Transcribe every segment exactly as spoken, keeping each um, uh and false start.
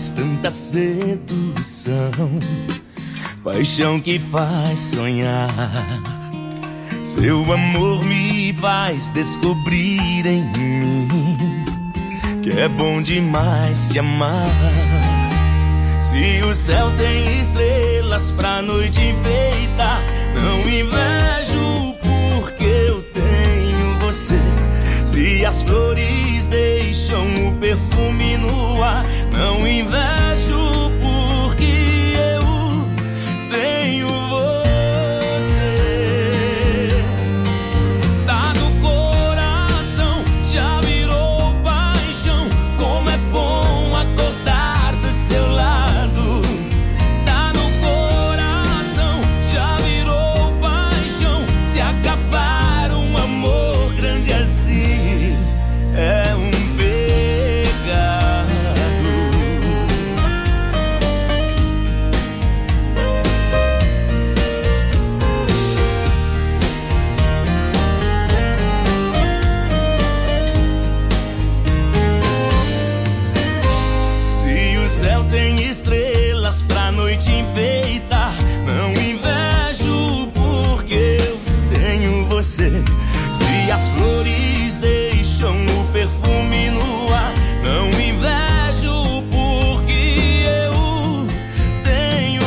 traz tanta sedução, paixão que faz sonhar. Seu amor me faz descobrir em mim que é bom demais te amar. Se o céu tem estrelas pra noite enfeitar, não invejo porque eu tenho você. Se as flores deixam o perfume no ar, não invejo porque eu tenho você. Tá no coração, já virou paixão, como é bom acordar do seu lado. Tá no coração, já virou paixão, se acabar um amor grande assim é um pecado. Se o céu tem estrelas pra noite enfeitar, não invejo porque eu tenho você. Se as flores deixam o perfume no ar, não invejo porque eu tenho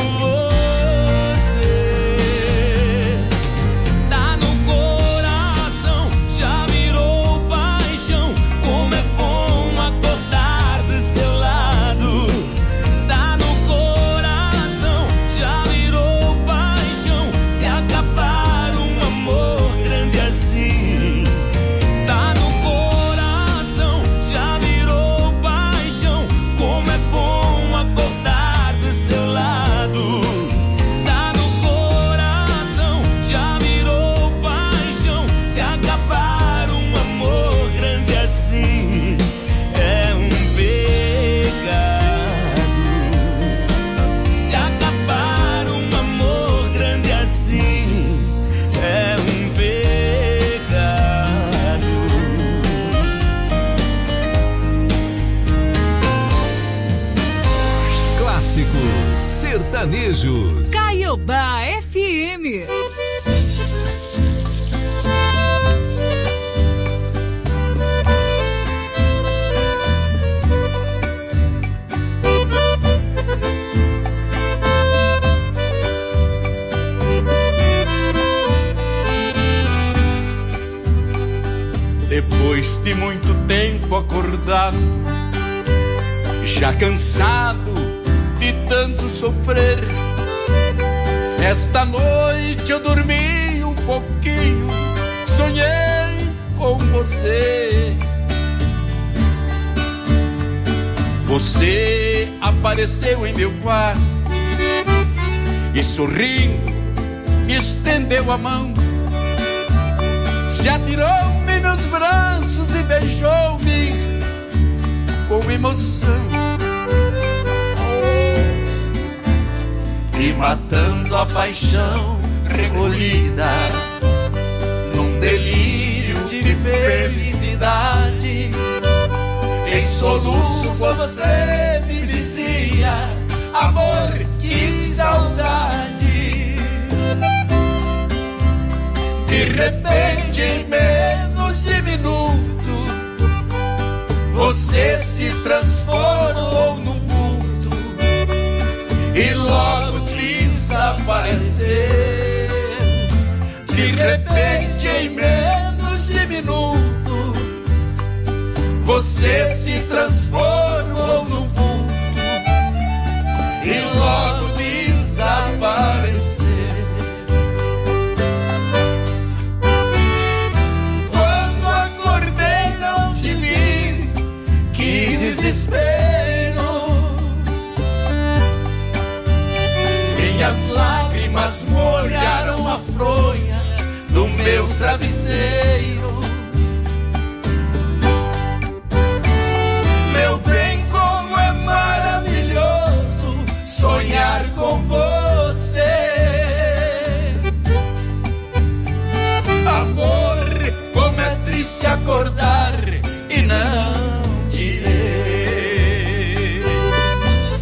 você. Tá no coração, já virou paixão, como é bom acordar do seu lado. Tá no coração, já virou paixão, se acabar um amor grande assim. Tá no coração, já virou paixão, como é bom acordar do seu lado. Tá no coração, já virou paixão, se acabar um amor grande assim é um pecado. Se acabar um amor grande assim é um pecado. Clássicos sertanejos. Caiobá F M. Depois de muito tempo acordado, já cansado de tanto sofrer, esta noite eu dormi um pouquinho, sonhei com você. Você apareceu em meu quarto e sorrindo me estendeu a mão, se atirou-me nos braços e beijou-me com emoção. E matando a paixão recolhida num delírio de felicidade, em soluços você me dizia: amor, que saudade. De repente, em menos de minuto, você se transformou num vulto e logo desapareceu. De repente, em menos de minuto, você se transformou num vulto e logo desapareceu. Quando acordei não te vi, que desespero. Minhas lágrimas molharam a fronha do meu travesseiro. Meu bem, como é maravilhoso sonhar com você. Amor, como é triste acordar e não te ver.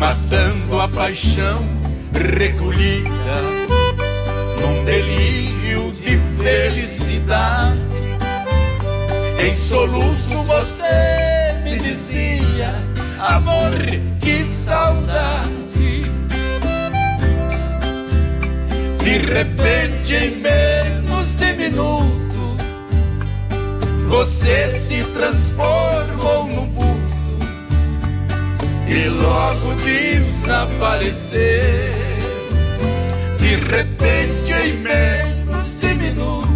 matando a paixão recolhida num delírio de felicidade. Em soluço você me dizia: amor, que saudade. De repente, em menos de minuto, você se transformou num vulto e logo desapareceu. De repente, em menos de minuto,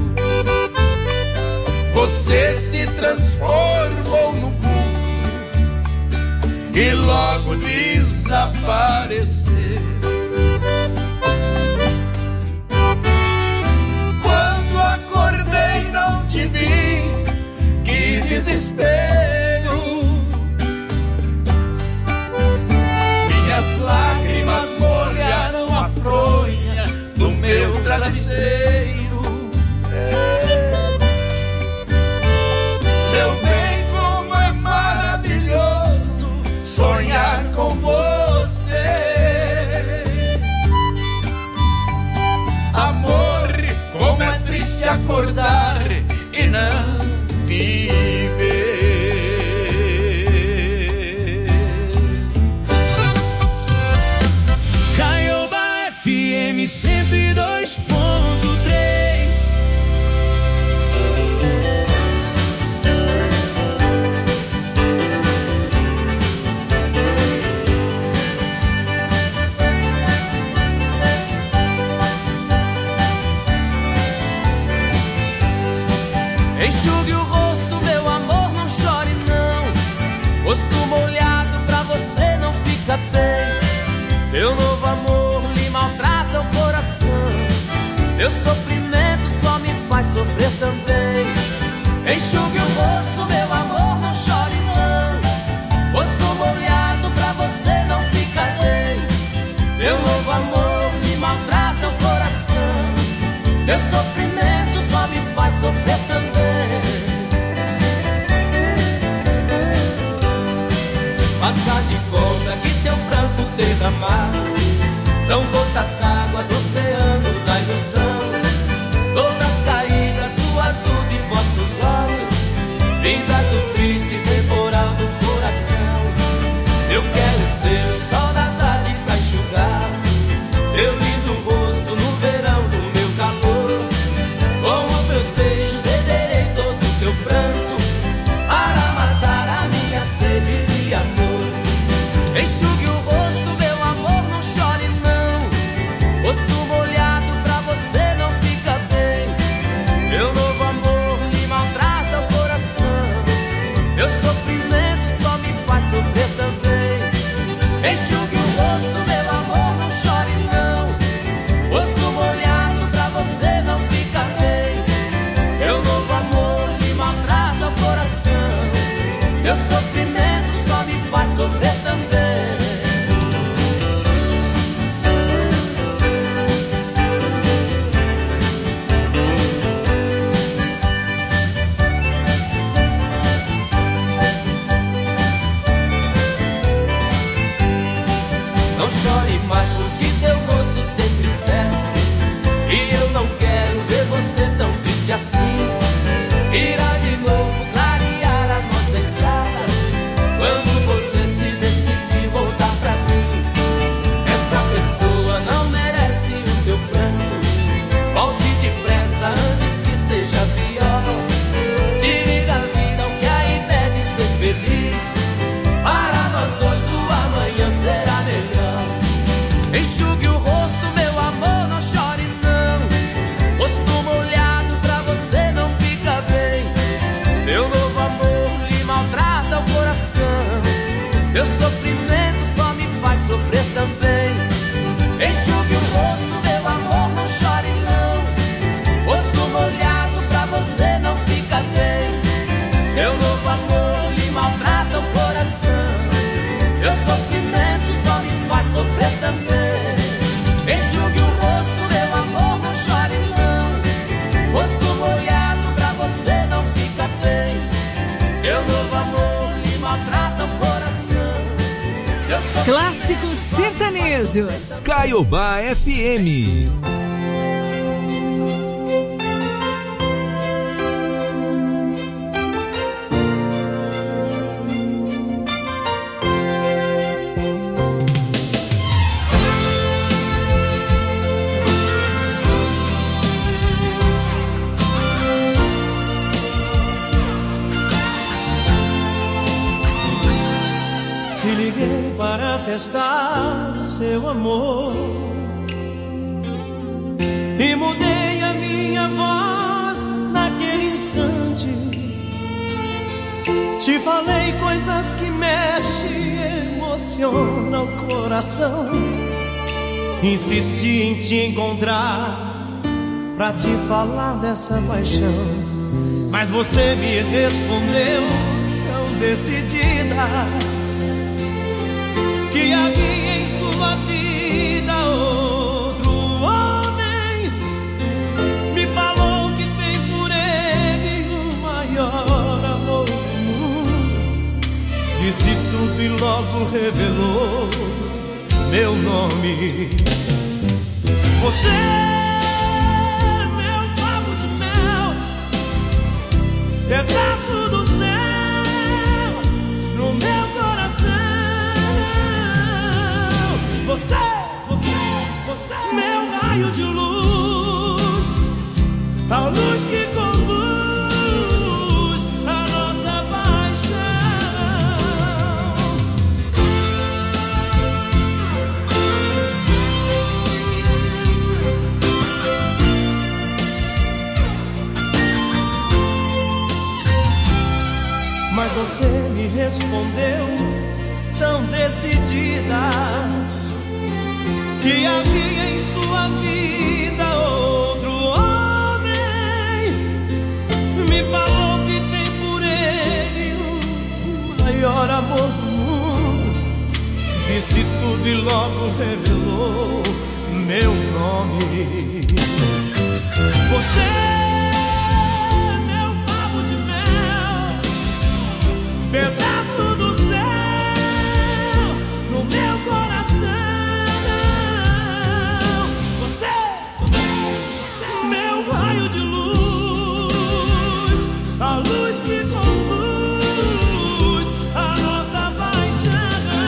você se transformou num vulto e logo desapareceu. Quando acordei não te vi, que desespero. Minhas lágrimas molharam a fronha do meu travesseiro. Meu bem, como é maravilhoso sonhar com você. Amor, como é triste acordar e não te ver. Caioba F M cento e dois ponto três. Enxugue o rosto, meu amor, não chore não. Rosto molhado pra você não fica bem. Teu novo amor lhe maltrata o coração. Teu sofrimento só me faz sofrer também. Enxugue o rosto, meu amor, não chore não. Rosto molhado pra você não fica bem. Teu novo amor me maltrata o coração. Teu sofrimento só me faz sofrer também. Faça de conta que teu pranto derramado são gotas d'água do oceano da ilusão. Gotas caídas do azul de vossos olhos, vindas do triste temporal do coração. Eu quero ser o sol da tarde pra enxugar teu lindo rosto no verão do meu calor. Com os meus beijos beberei todo o teu pranto para matar a minha sede de amor. Enxugue o rosto, meu amor, não chore não. Rosto molhado pra você não fica bem. Meu novo amor lhe maltrata o coração. Meu sofrimento só me faz sofrer também. Enxugue o rosto, meu amor, não chore não. Rosto molhado pra você não fica bem. Meu novo amor lhe maltrata o coração. Meu sofrimento só me faz sofrer também. Não chore mais porque teu rosto se entristece. E eu não quero ver você tão triste assim. Irá de novo clarear a nossa estrada quando você se decidir voltar pra mim. Essa pessoa não merece o teu pranto. Volte depressa antes que seja pior. Tire da vida o que a impede de ser feliz. Para nós dois o amanhã será melhor. Enxugue o rosto, meu amor, não chore não. Rosto molhado pra você não fica bem. Meu novo amor lhe maltrata o coração. Meu sofrimento só me faz sofrer também. Enxugue o rosto, meu amor, não chore não. Rosto molhado pra você não fica bem. Meu novo amor lhe maltrata o coração. Meu sofrimento só me faz sofrer também. Enxugue o rosto, meu amor, não chore não. Rosto molhado pra você não fica bem. Meu novo amor lhe maltrata o coração. Eu sou Clássicos sertanejos. Caiobá F M. Te liguei para testar seu amor e mudei a minha voz naquele instante. Te falei coisas que mexem e emocionam o coração. Insisti em te encontrar pra te falar dessa paixão, mas você me respondeu tão decidida que havia em sua vida outro homem. Me falou que tem por ele o maior amor do mundo. Disse tudo e logo revelou meu nome. Você é meu favo de mel, pedaço do céu no meu coração. Você, você, você, meu raio de luz, a luz que conduz a nossa paixão. Mas você me respondeu tão decidida que havia em sua vida outro homem. Me falou que tem por ele o maior amor do mundo. Disse tudo e logo revelou meu nome. Você é meu favo de mel, pedaço do céu no meu coração. Raio de luz, a luz que conduz a nossa paixão.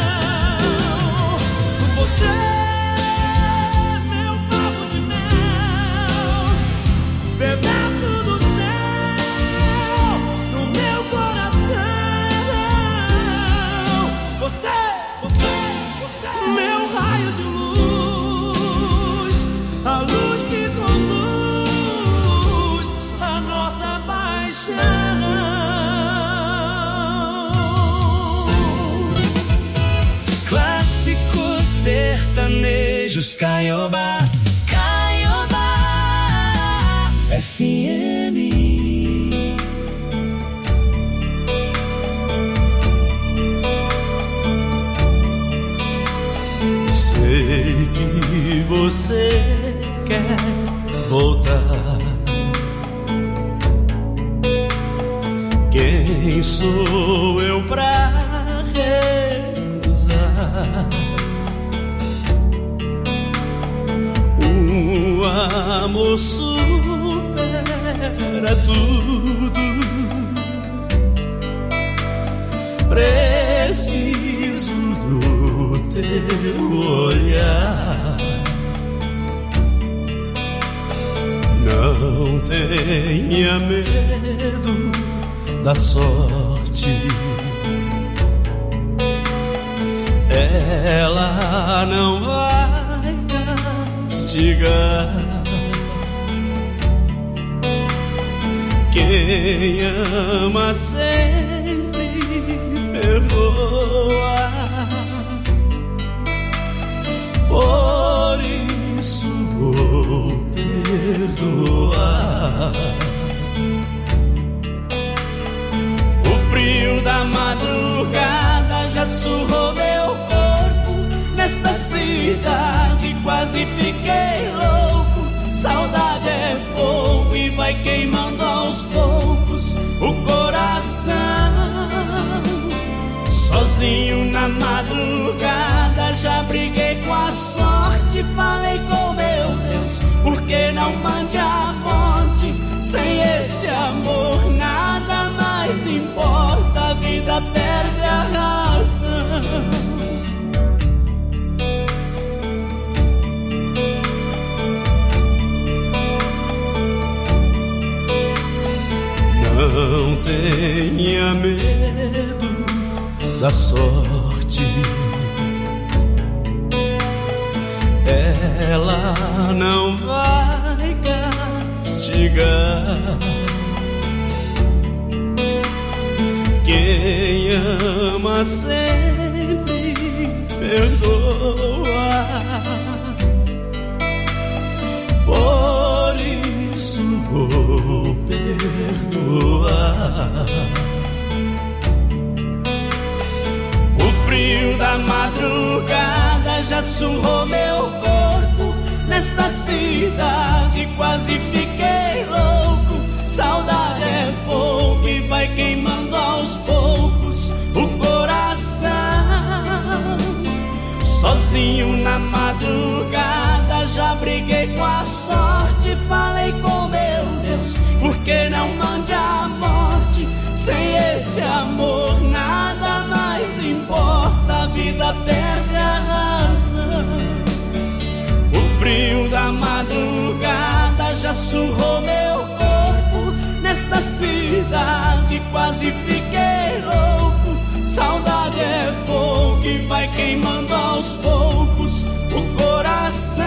Você é meu favo de mel, pedaço do céu no meu coração. Você, você, você, meu raio de luz, a luz que conduz Clássicos sertanejos Caiobá, Caiobá F M. Sei que você quer voltar. Quem sou eu pra rezar? O amor supera tudo. Preciso do teu olhar. Não tenha medo da sorte, ela não vai castigar. Quem ama sempre perdoa, por isso vou perdoar. O frio da madrugada já surrou meu corpo. Nesta cidade quase fiquei louco. Saudade é fogo e vai queimando aos poucos o coração. Sozinho na madrugada já briguei com a sorte, falei com meu Deus, por que não mande a morte? Sem esse amor nada mais importa, a vida perde a razão. Não tenha medo da sorte, ela não vai castigar. Quem ama sempre perdoa, por isso vou perdoar. O frio da madrugada já surrou meu corpo, nesta cidade quase fiquei louco. Saudade é fogo e vai queimando aos poucos o coração. Sozinho na madrugada já briguei com a sorte, falei com meu Deus, por que não mande a morte? Sem esse amor nada mais importa, a vida perde a razão. O frio da madrugada já surrou meu corpo, nesta cidade quase fiquei louco. Saudade é fogo que vai queimando aos poucos o coração.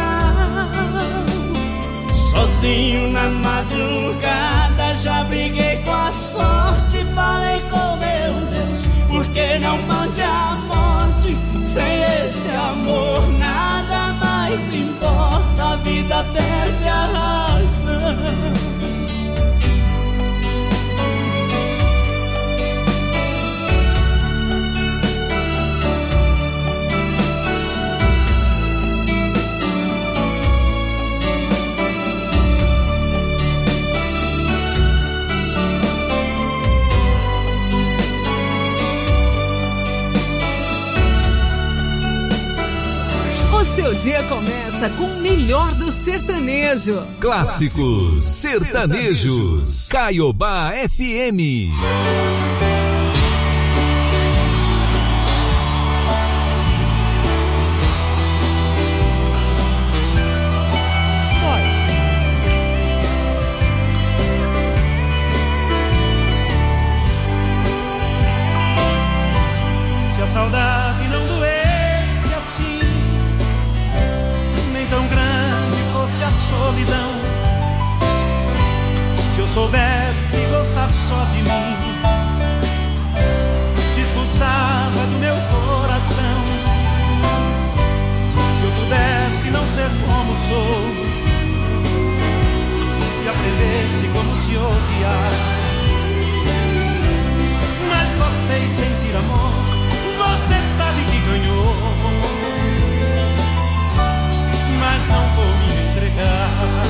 Sozinho na madrugada já briguei com a sorte, falei com meu Deus, por que não mande a morte? Sem esse amor nada mais importa, a vida perde a razão. Seu dia começa com o melhor do sertanejo. Clássicos sertanejos. Caiobá F M. Se a saudade não doesse assim, nem tão grande fosse a solidão, se eu soubesse gostar só de mim, te expulsava do meu coração. Se eu pudesse não ser como sou e aprendesse como te odiar, mas só sei sentir amor, você sabe que ganhou, mas não vou me entregar.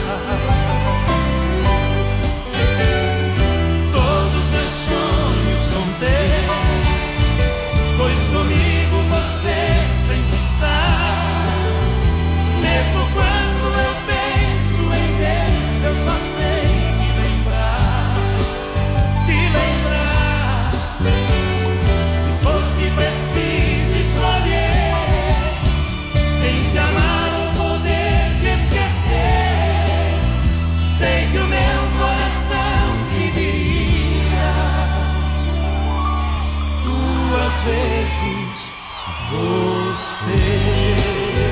Todos meus sonhos são teus, pois comigo você sempre está. Mesmo quando eu penso em Deus, eu só sei te lembrar, te lembrar. Se fosse preciso escolher quem te amar ou poder te esquecer, sei que o meu coração me diria duas vezes você.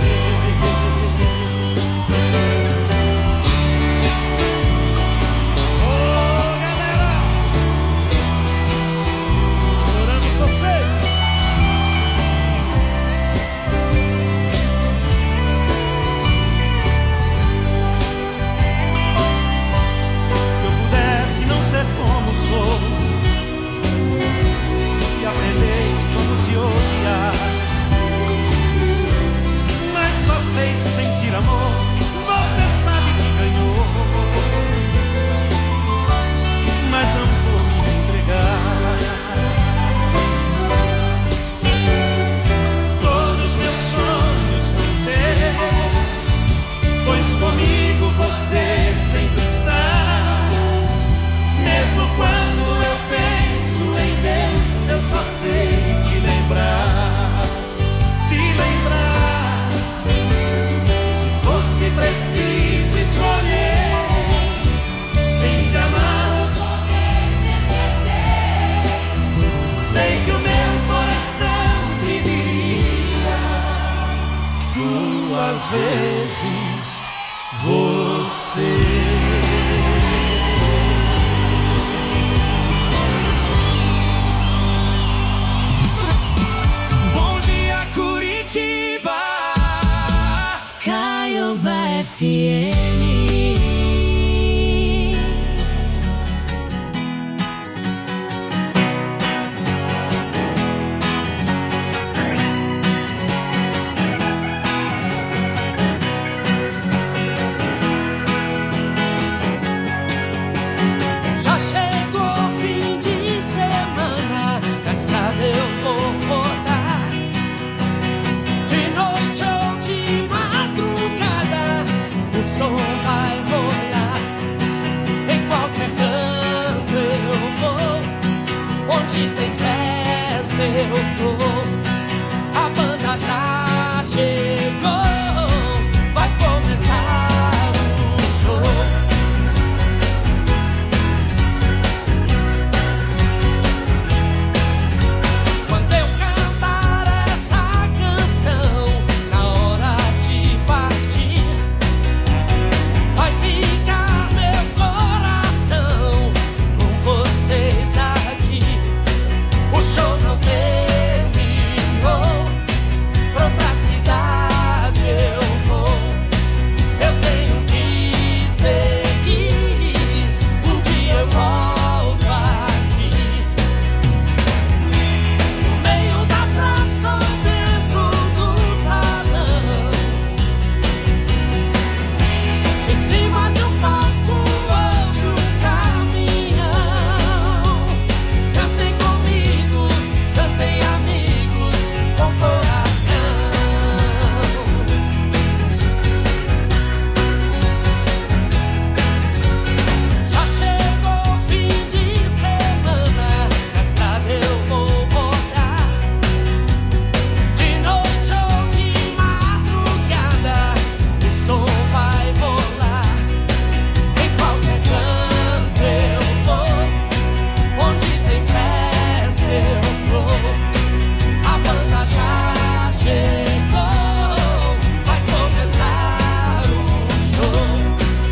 Como sou e aprendesse como te odiar, às vezes você. F M. Já chegou o fim de semana, na estrada eu vou rodar. De noite ou de madrugada, o som vai rolar. Em qualquer canto eu vou, onde tem festa eu tô. A banda já chegou, vai começar o show. Quando eu cantar essa canção, na hora de partir, vai ficar meu coração com vocês aqui. O show não terminou, pra outra cidade eu vou. Eu tenho que seguir, um dia eu volto aqui. No meio da praça ou dentro do salão, em cima de um palco ou de um caminhão. Cantem comigo, cantem amigos, com coração. Já chegou o fim de semana, na estrada eu vou rodar. De noite ou de madrugada, o som vai rolar. Em qualquer canto eu vou, onde tem festa eu tô. A banda já chegou, vai começar o show.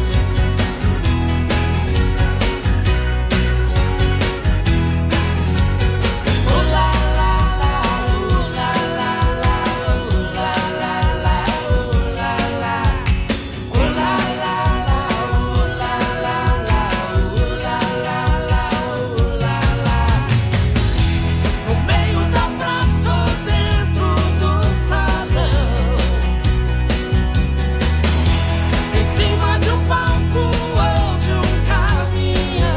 Oh lá lá lá, oh lá lá lá, oh lá lá lá, oh lá lá. Oh lá lá lá, oh lá lá lá, oh lá lá lá, oh lá lá. No meio da praça ou dentro do salão, em cima de um palco ou de um caminhão.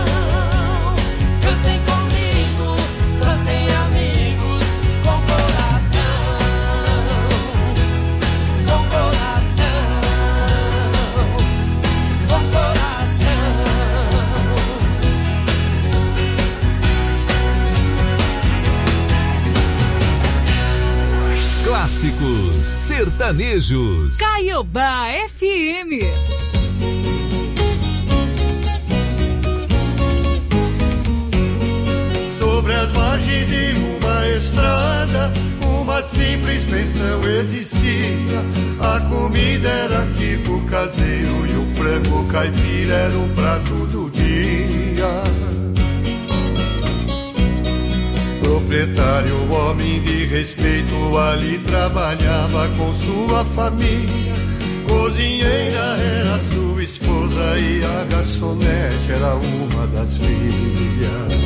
Cantem comigo, cantem amigos, com coração, com coração, com coração. Clássicos sertanejos. Caiobá F M. Sobre as margens de uma estrada, uma simples pensão existia. A comida era tipo caseiro e o frango caipira era o prato do dia. Proprietário, homem de respeito, ali trabalhava com sua família. Cozinheira era sua esposa e a garçonete era uma das filhas.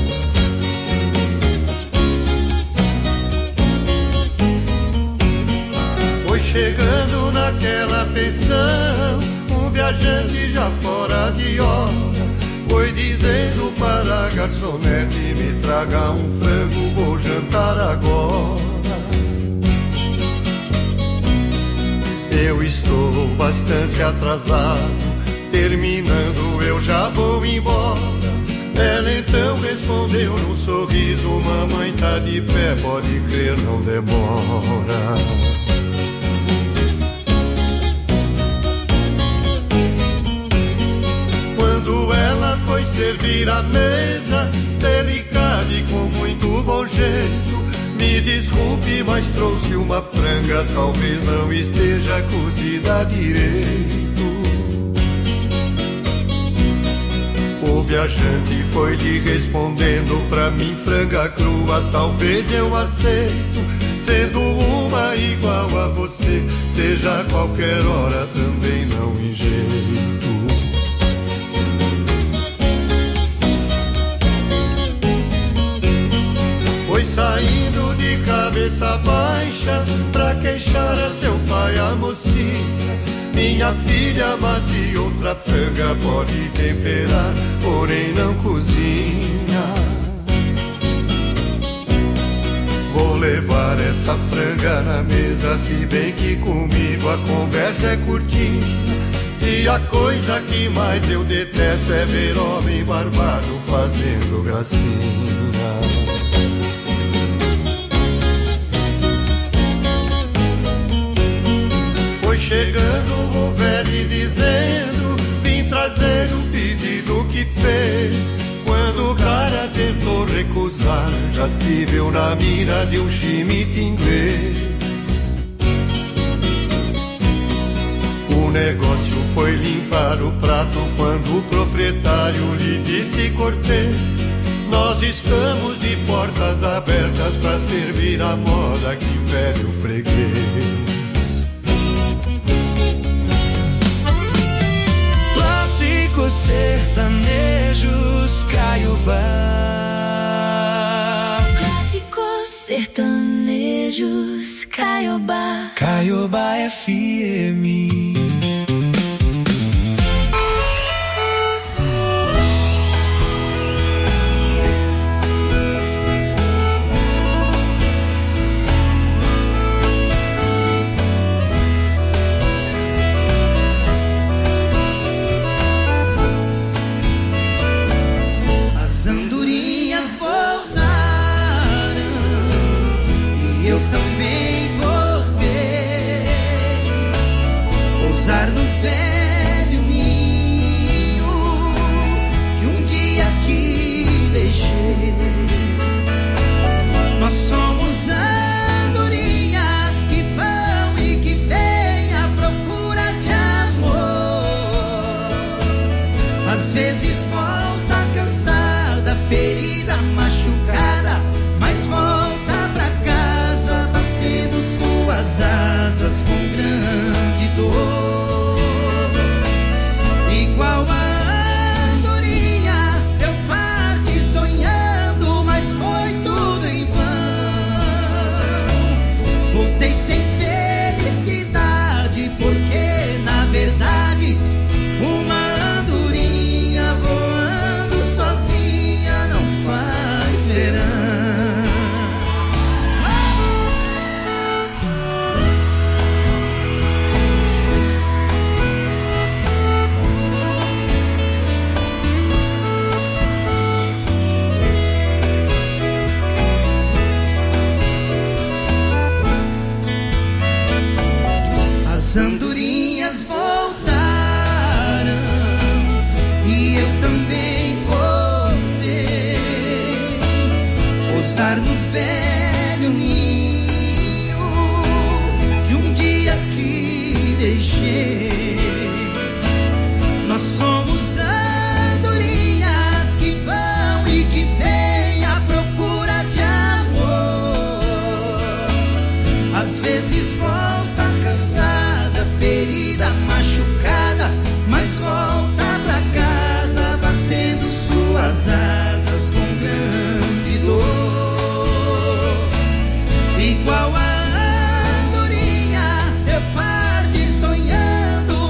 Foi chegando naquela pensão um viajante já fora de hora. Foi dizendo para a garçonete: me traga um frango, vou jantar agora. Eu estou bastante atrasado, terminando eu já vou embora. Ela então respondeu num sorriso: mamãe tá de pé, pode crer, não demora. Quando ela foi servir a mesa, delicada e com muito bom jeito, me desculpe, mas trouxe uma franga, talvez não esteja cozida direito. O viajante foi lhe respondendo, pra mim franga crua talvez eu aceito, sendo uma igual a você, seja a qualquer hora também não enjeito. Foi saindo de cabeça baixa pra queixar a seu pai a mocinha: minha filha mate outra franga, pode temperar, porém não cozinha. Vou levar essa franga na mesa, se bem que comigo a conversa é curtinha. E a coisa que mais eu detesto é ver homem barbado fazendo gracinha. Foi chegando o velho dizendo, vim trazer o pedido que fez. Quando o cara tentou recusar, já se viu na mira de um chimite inglês. O negócio foi limpar o prato quando o proprietário lhe disse cortês: nós estamos de portas abertas pra servir a moda que pede o freguês. Clássicos sertanejos Caiobá. Clássicos sertanejos Caiobá. Caiobá F M. Pousar no velho ninho que um dia aqui deixei. Nós somos andorinhas que vão e que vêm à procura de amor. Às vezes volta cansada, ferida, machucada, mas volta pra casa batendo suas asas com grande dor. Igual a andorinha, eu parti sonhando, mas foi tudo em vão. Voltei sem felicidade, porque na verdade uma andorinha voando sozinha não faz verão. As andorinhas voltaram e eu também voltei. Pousar no velho ninho que um dia aqui deixei. Nós somos andorinhas que vão e que vêm à procura de amor. Às vezes volta cansada, ferida, machucada, mas volta pra casa batendo suas asas com grande dor. Igual a andorinha, eu parti sonhando,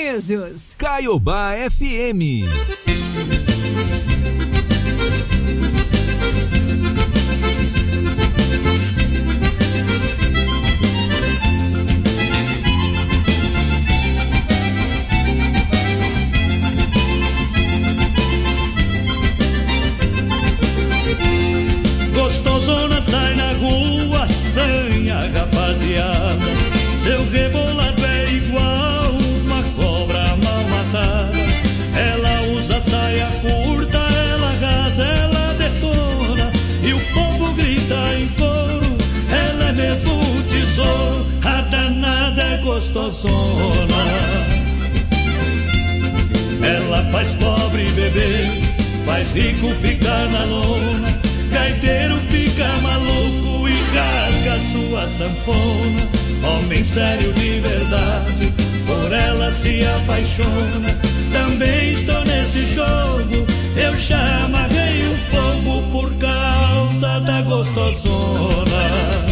sertanejos. Caiobá F M. Gostosona sai na rua, sanha rapaziada. Seu rebolado é igual uma cobra mal matada. Ela usa saia curta, ela arrasa, ela detona. E o povo grita em coro, ela é mesmo tesouro. A danada é gostosona. Ela faz pobre beber, faz rico ficar na lona. Gaiteiro fica maluco e rasga sua sanfona. Homem sério de verdade, por ela se apaixona. Também estou nesse jogo, eu já amarrei o fogo por causa da gostosona.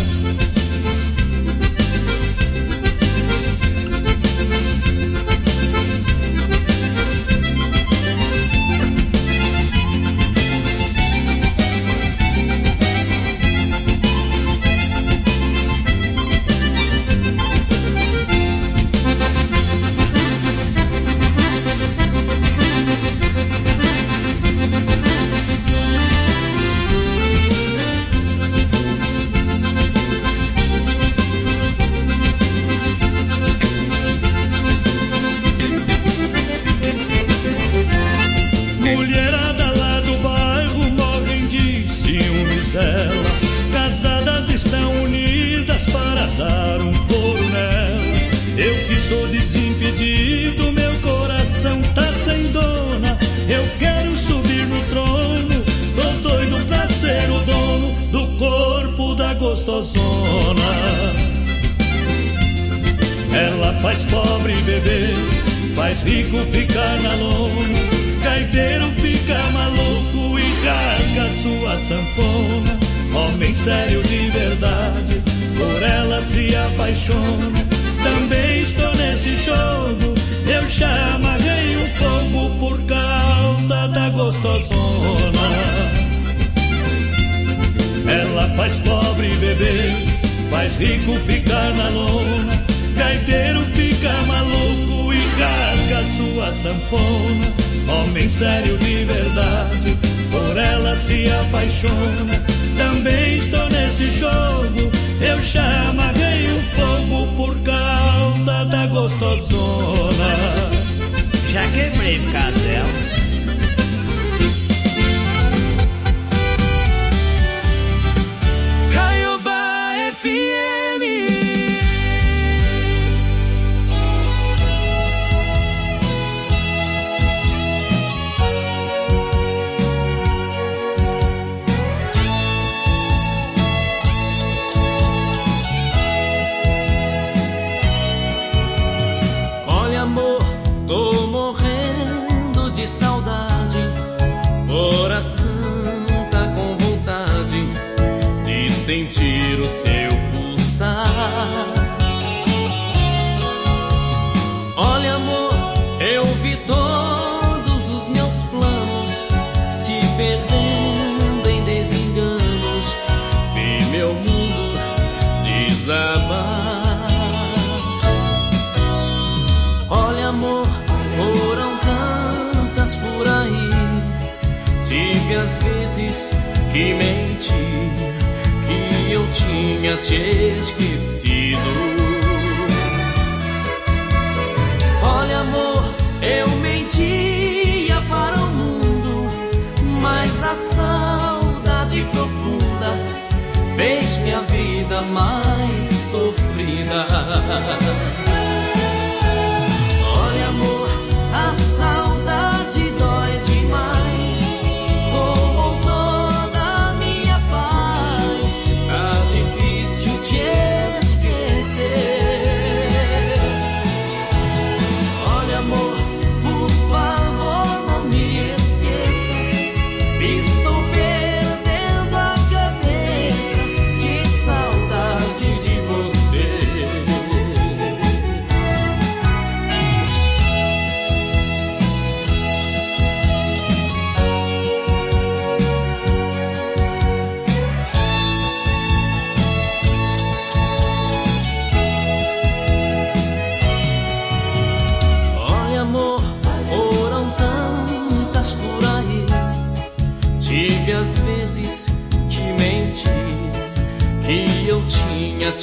Ela faz pobre beber, faz rico ficar na lona. Gaiteiro fica maluco e rasga sua sanfona. Homem sério de verdade, por ela se apaixona. Também estou nesse jogo, eu já amarrei o fogo por causa da gostosona. Ela faz pobre beber, faz rico ficar na lona. Gaiteiro fica maluco e rasga sua sanfona. Homem sério de verdade, por ela se apaixona. Também estou nesse jogo, eu já amarrei o fogo por causa da gostosona. Já quebrei por causa dela. Sentir o seu pulsar. Olha, amor, eu vi todos os meus planos se perdendo em desenganos. Vi meu mundo desabar. Olha, amor, foram tantas por aí. Tive às vezes que mentir, eu tinha te esquecido. Olha, amor, eu mentia para o mundo, mas a saudade profunda fez minha vida mais sofrida. Olha, amor, a saudade dói demais. Roubou toda a minha paz. Tá difícil te esquecer. Olha, amor, por favor, não me esqueça. Estou perdendo a cabeça de saudade.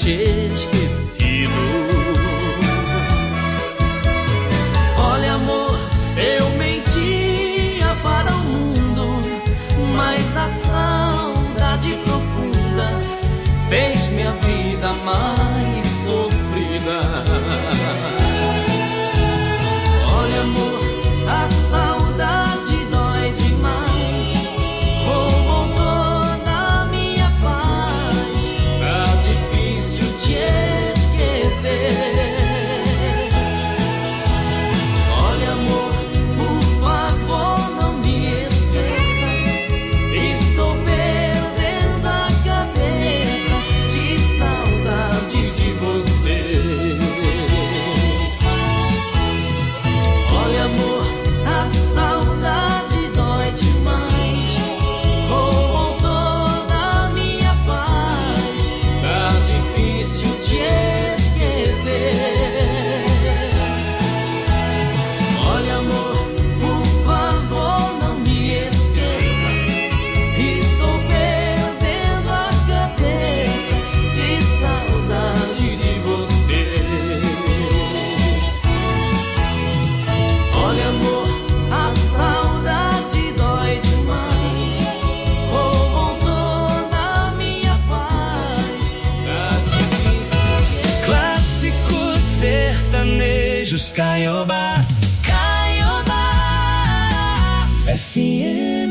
te esquecido. Olha, amor, eu mentia para o mundo, mas a saudade profunda fez minha vida mais sofrida. Olha, amor, a saudade dói demais, roubou toda a minha paz, tá difícil te esquecer. Olha, amor, por favor, não me esqueça, estou perdendo a cabeça de saudade de você. Olha, amor, a saudade dói demais, roubou toda a minha paz, tá difícil te esquecer. Olha, amor, por favor, não me esqueça, estou perdendo a cabeça de saudade de você. Olha, amor, a saudade dói demais, roubou toda a minha paz, tá difícil de Clássicos sertanejos Caiobá, Caiobá. F M.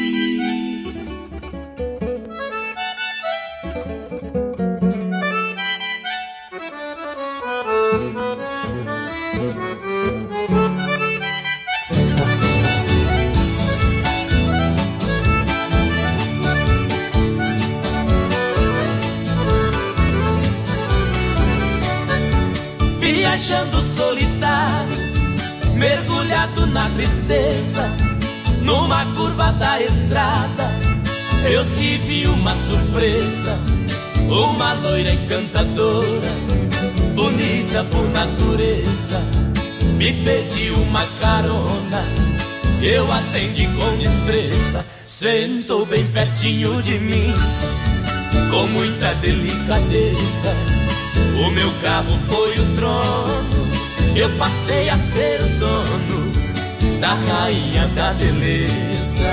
viajando solitário, mergulhado na tristeza, numa curva da estrada, eu tive uma surpresa. Uma loira encantadora, bonita por natureza, me pediu uma carona, eu atendi com destreza. Sentou bem pertinho de mim, com muita delicadeza. O meu carro foi o trono, eu passei a ser o dono da rainha da beleza.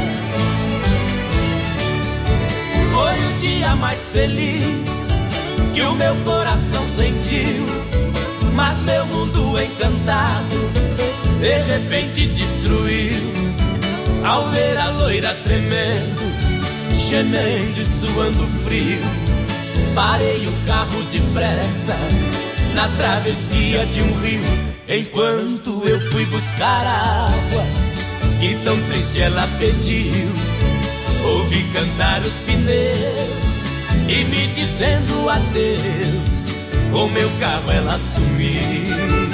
Foi o dia mais feliz que o meu coração sentiu, mas meu mundo encantado de repente destruiu, ao ver a loira tremendo, gemendo e suando frio. Parei o carro depressa na travessia de um rio, enquanto eu fui buscar a água que tão triste ela pediu. Ouvi cantar os pneus e me dizendo adeus, com meu carro ela sumiu.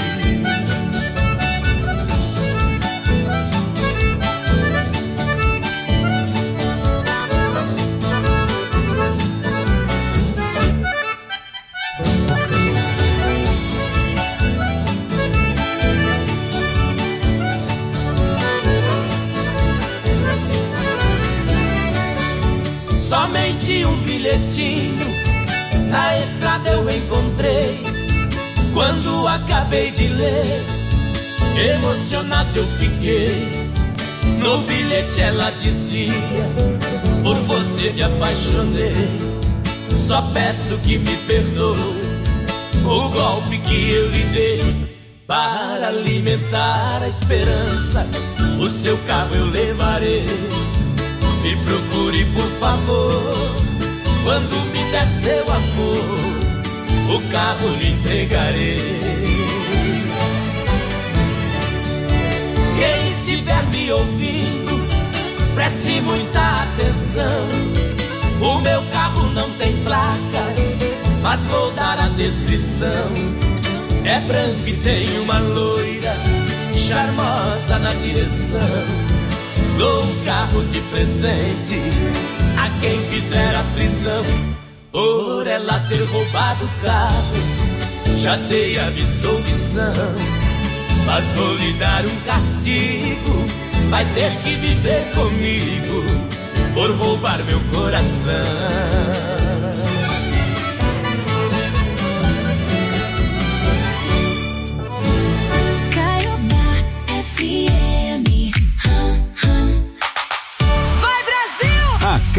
Somente um bilhetinho na estrada eu encontrei. Quando acabei de ler, emocionado eu fiquei. No bilhete ela dizia: por você me apaixonei, só peço que me perdoe o golpe que eu lhe dei. Para alimentar a esperança, o seu carro eu levarei. Me procure, por favor, quando me der seu amor, o carro lhe entregarei. Quem estiver me ouvindo, preste muita atenção. O meu carro não tem placas, mas vou dar a descrição. É branco e tem uma loira charmosa na direção. Dou um carro de presente a quem fizer a prisão, por ela ter roubado o carro. Já dei a absolvição, mas vou lhe dar um castigo. Vai ter que viver comigo por roubar meu coração.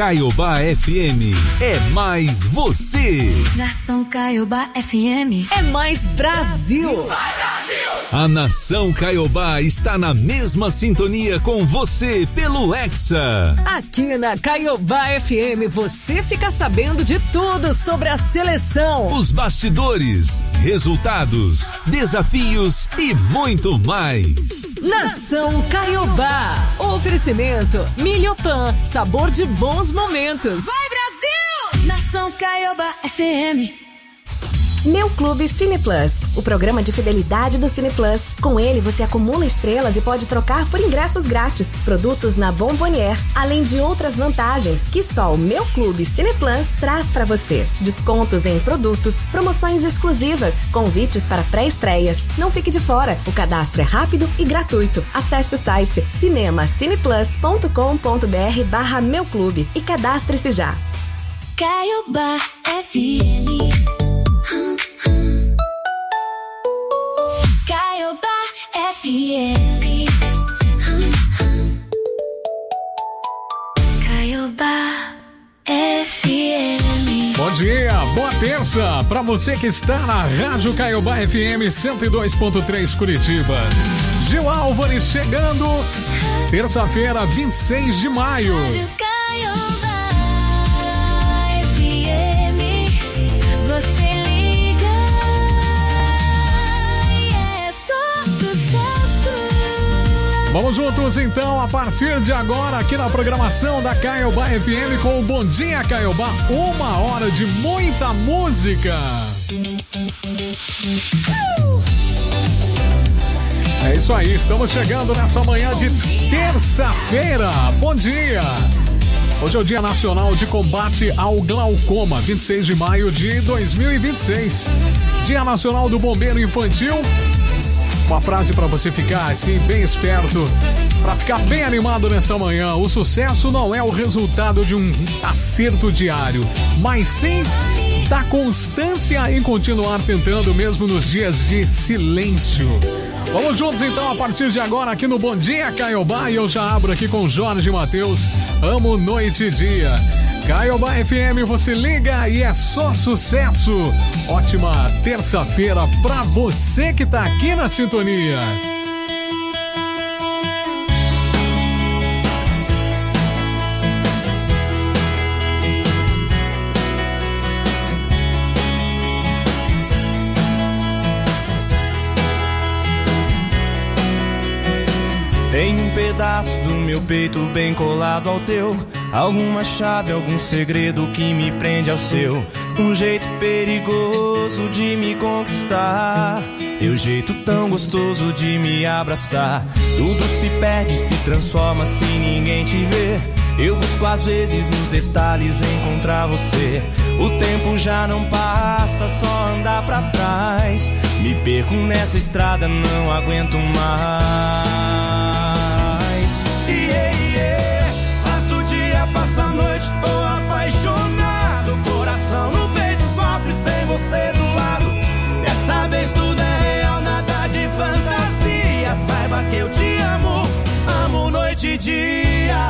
Caiobá F M é mais você. Nação Caiobá F M é mais Brasil. Vai, Brasil! A Nação Caiobá está na mesma sintonia com você pelo Hexa. Aqui na Caiobá F M você fica sabendo de tudo sobre a seleção, os bastidores, resultados, desafios e muito mais. Nação Caiobá. Oferecimento Milhopan, sabor de bons momentos. Vai, Brasil! Nação Caiobá F M. Meu Clube Cine Plus, o programa de fidelidade do Cine Plus. Com ele você acumula estrelas e pode trocar por ingressos grátis, produtos na Bombonier, além de outras vantagens que só o Meu Clube Cine Plus traz para você. Descontos em produtos, promoções exclusivas, convites para pré-estreias. Não fique de fora, o cadastro é rápido e gratuito. Acesse o site cinemacineplus.com.br barra Meu Clube e cadastre-se já. Caiobá F M. Caiobá F M. Caiobá F M. Bom dia, boa terça pra você que está na Rádio Caiobá F M cento e dois ponto três Curitiba. Gil Álvares chegando, terça-feira, vinte e seis de maio. Rádio Caiobá F M, você Vamos juntos então, a partir de agora, aqui na programação da Caiobá F M com o Bom Dia Caiobá, uma hora de muita música. É isso aí, estamos chegando nessa manhã de terça-feira. Bom dia! Hoje é o Dia Nacional de Combate ao Glaucoma, vinte e seis de maio de dois mil e vinte e seis. Dia Nacional do Bombeiro Infantil. Uma frase para você ficar assim bem esperto, para ficar bem animado nessa manhã. O sucesso não é o resultado de um acerto diário, mas sim da constância em continuar tentando mesmo nos dias de silêncio. Vamos juntos então a partir de agora aqui no Bom Dia Caiobá, e eu já abro aqui com Jorge Mateus. Amo noite e dia. Caiobá F M, você liga e é só sucesso. Ótima terça-feira pra você que tá aqui na sintonia. Tem um pedaço do meu peito bem colado ao teu, alguma chave, algum segredo que me prende ao seu. Um jeito perigoso de me conquistar, teu jeito tão gostoso de me abraçar. Tudo se perde, se transforma se ninguém te vê. Eu busco às vezes nos detalhes encontrar você. O tempo já não passa, só andar pra trás. Me perco nessa estrada, não aguento mais. Yeah, yeah. Passa o dia, passa a noite, tô apaixonado. Coração no peito sofre sem você do lado. Dessa vez tudo é real, nada de fantasia. Saiba que eu te amo, amo noite e dia.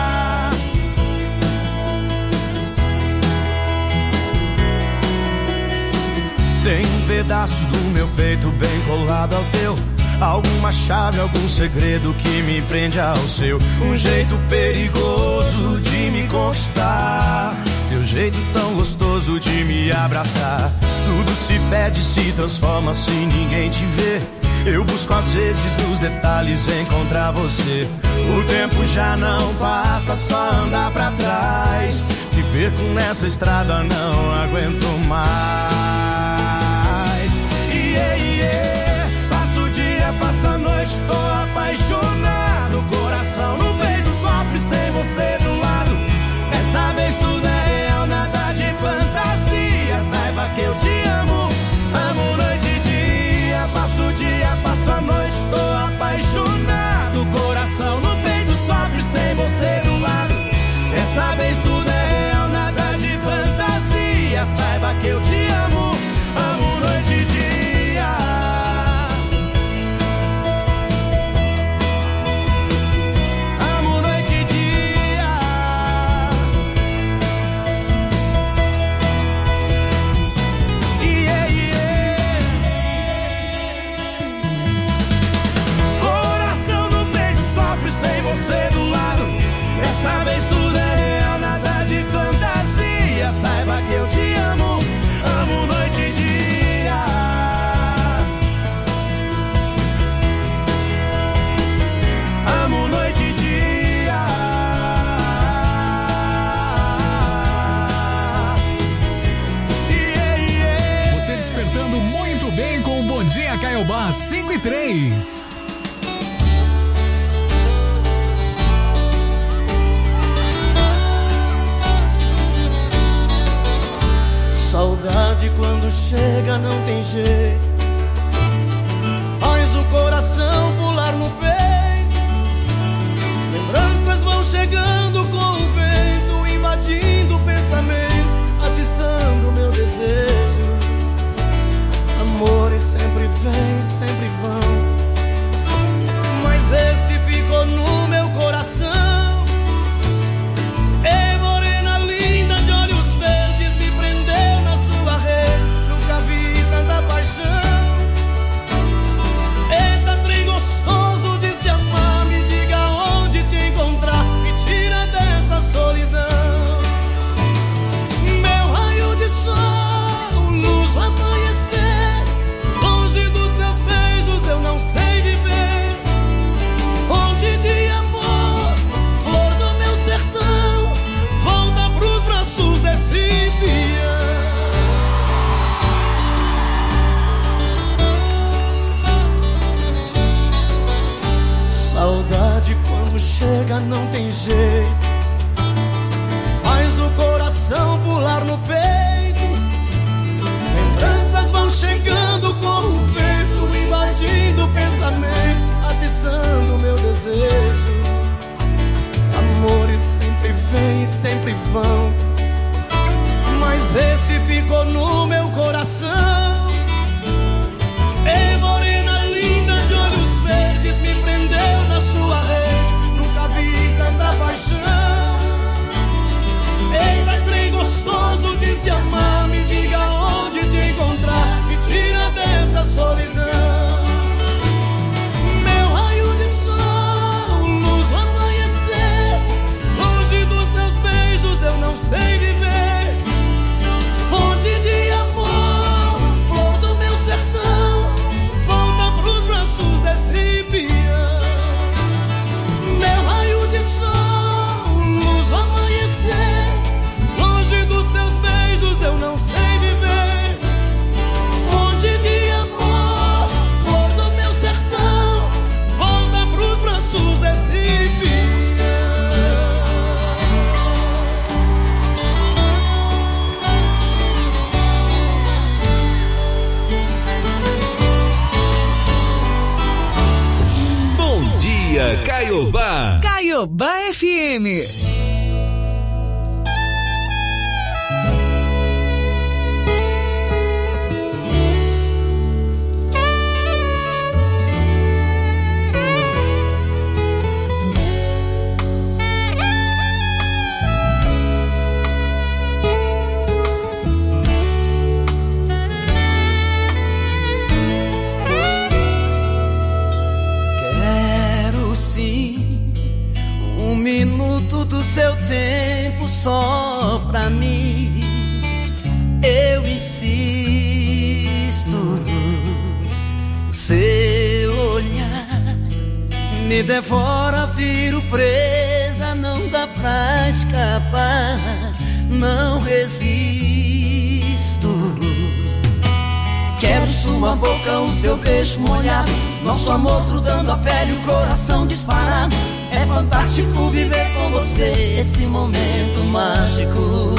Tem um pedaço do meu peito bem colado ao teu, alguma chave, algum segredo que me prende ao seu. Um jeito perigoso de me conquistar, teu jeito tão gostoso de me abraçar. Tudo se perde, se transforma se ninguém te vê. Eu busco às vezes nos detalhes encontrar você. O tempo já não passa, só andar pra trás. Me perco nessa estrada, não aguento mais. Yeah, yeah. Passa o dia, passa a noite, tô apaixonado. Coração no peito sofre sem você do lado. Dessa vez tudo é real, nada de fantasia. Saiba que eu te amo, amo noite e dia. Passa o dia, passa a noite, tô apaixonado. Coração no peito sofre sem você do lado. Dessa vez tudo é real, nada de fantasia. Saiba que eu te amo, Caiobá, cinco e três. Saudade quando chega não tem jeito, faz o coração pular no peito. Lembranças vão chegando com o vento, invadindo o pensamento, atiçando meu desejo. Amores sempre vêm, sempre vão, mas esse ficou no meu coração. Ei, morena linda de olhos verdes, me prendeu na sua rede, nunca vi tanta paixão. Eita, trem gostoso de se amar, me diga onde te encontrar, me tira dessa solidão. Meu raio de sol, luz do amanhecer, longe dos seus beijos eu não sei viver. Fonte de amor, flor do meu sertão, volta pros braços desse peão. Saudade quando chega não tem jeito, faz o coração pular no peito. Lembranças vão chegando com o vento, invadindo o pensamento, atiçando meu desejo. Amores sempre vêm, sempre vão, mas esse ficou no meu coração. Ei, morena linda de olhos verdes, me prendeu na sua rede, nunca vi tanta paixão. Eita, trem gostoso de se amar, me diga onde te encontrar, me tira dessa solidão. Meu raio de sol, luz do amanhecer, longe dos seus beijos eu não sei viver. Fonte de amor, flor do meu sertão, volta pros braços desse peão. Meu raio de sol, luz do amanhecer, longe dos seus beijos eu não sei viver. Fonte de amor, flor do meu sertão, volta pros braços desse peão. Bom dia, Caiobá. Caiobá F M. Quero sim um minuto do seu tempo só pra mim. Eu insisto, seu olhar me devora, viro presa, não dá pra escapar, não resisto. Quero sua boca, o seu beijo molhado, nosso amor grudando a pele, o coração disparado. É fantástico viver com você esse momento mágico.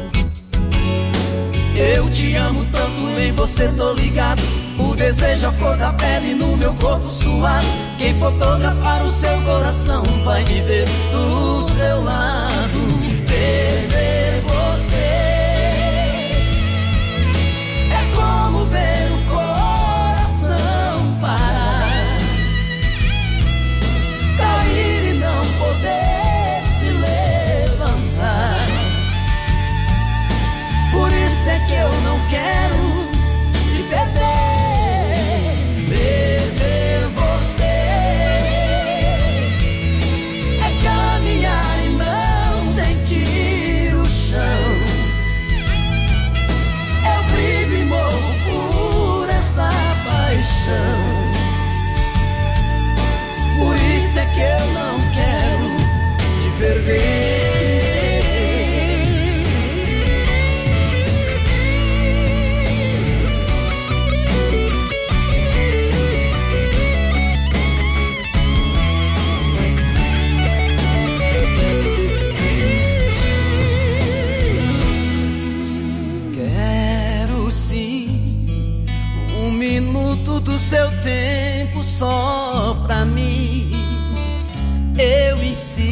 Eu te amo tanto, em você tô ligado. O desejo, a flor da pele no meu corpo suado. Quem fotografar o seu coração vai me ver do seu lado. Perder você é como ver o coração parar, cair e não poder se levantar. Por isso é que eu não quero te perder. Perder você é caminhar e não tempo só pra mim. Eu insisto,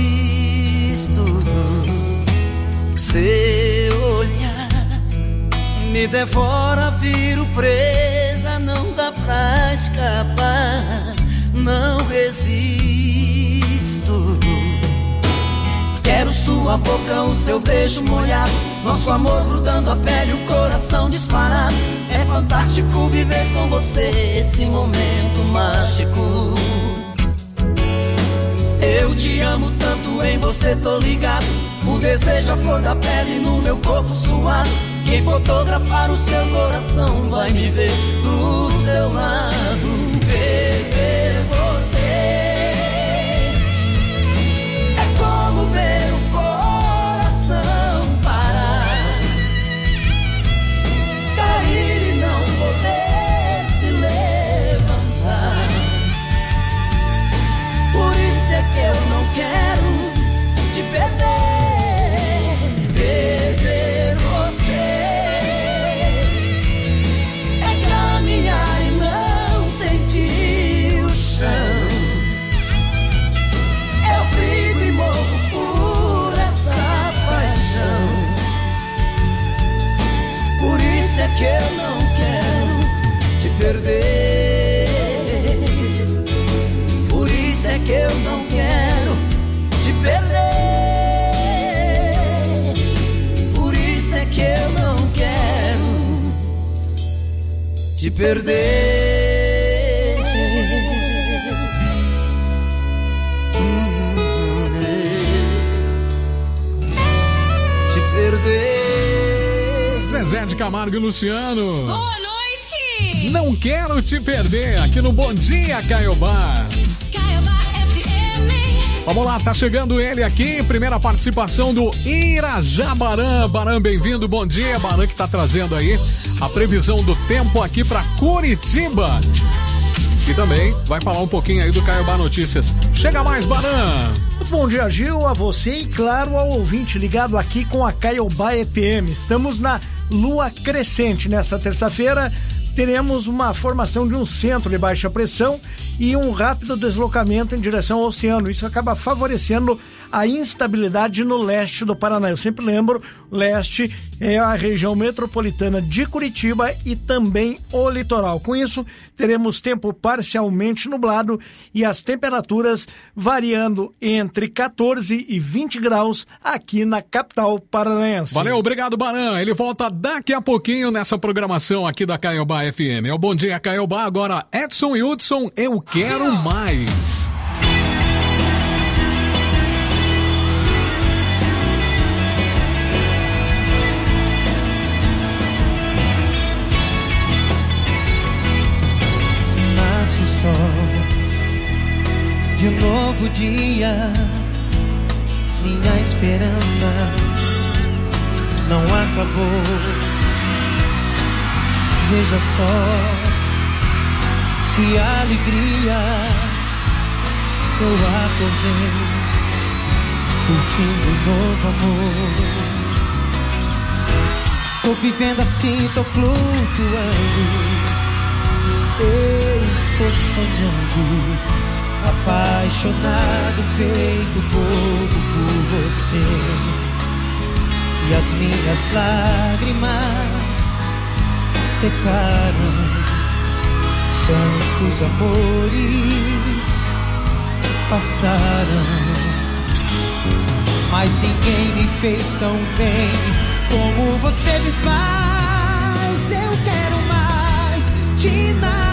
seu olhar me devora, viro presa, não dá pra escapar, não resisto. Quero sua boca, o seu beijo molhado, nosso amor grudando a pele, o coração disparado. É fantástico viver com você esse momento mágico. Eu te amo tanto, em você tô ligado. O desejo, a flor da pele no meu corpo suado. Quem fotografar o seu coração vai me ver do seu lado. Perder você é como ver o coração parar, cair e não poder se levantar. Por isso é que eu não quero te perder. Perder você é caminhar e não sentir o chão. Eu brigo e morro por essa paixão. Por isso é que eu não quero te perder. Por isso é que eu não quero te perder. Por isso é que eu não quero te perder. Te perder. Zezé de Camargo e Luciano. Boa noite! Não quero te perder aqui no Bom Dia, Caiobá. Caiobá F M. Vamos lá, tá chegando ele aqui, primeira participação do Irajá Baran. Baran, bem-vindo, bom dia. Baran que tá trazendo aí a previsão do tempo aqui pra Curitiba. E também vai falar um pouquinho aí do Caiobá Notícias. Chega mais, Baran! Muito bom dia, Gil, a você e, claro, ao ouvinte ligado aqui com a Caiobá F M. Estamos na lua crescente. Nesta terça-feira teremos uma formação de um centro de baixa pressão e um rápido deslocamento em direção ao oceano. Isso acaba favorecendo a instabilidade no leste do Paraná. Eu sempre lembro, leste é a região metropolitana de Curitiba e também o litoral. Com isso, teremos tempo parcialmente nublado e as temperaturas variando entre quatorze e vinte graus aqui na capital paranaense. Valeu, obrigado, Baran. Ele volta daqui a pouquinho nessa programação aqui da Caiobá F M. É o Bom Dia, Caiobá. Agora, Edson e Hudson, eu quero mais. Nasce o sol de um novo dia, minha esperança não acabou. Veja só que alegria, eu acordei curtindo um novo amor. Tô vivendo assim, tô flutuando, eu tô sonhando, apaixonado, feito bobo por você. E as minhas lágrimas secaram, tantos amores passaram, mas ninguém me fez tão bem como você me faz. Eu quero mais de nada.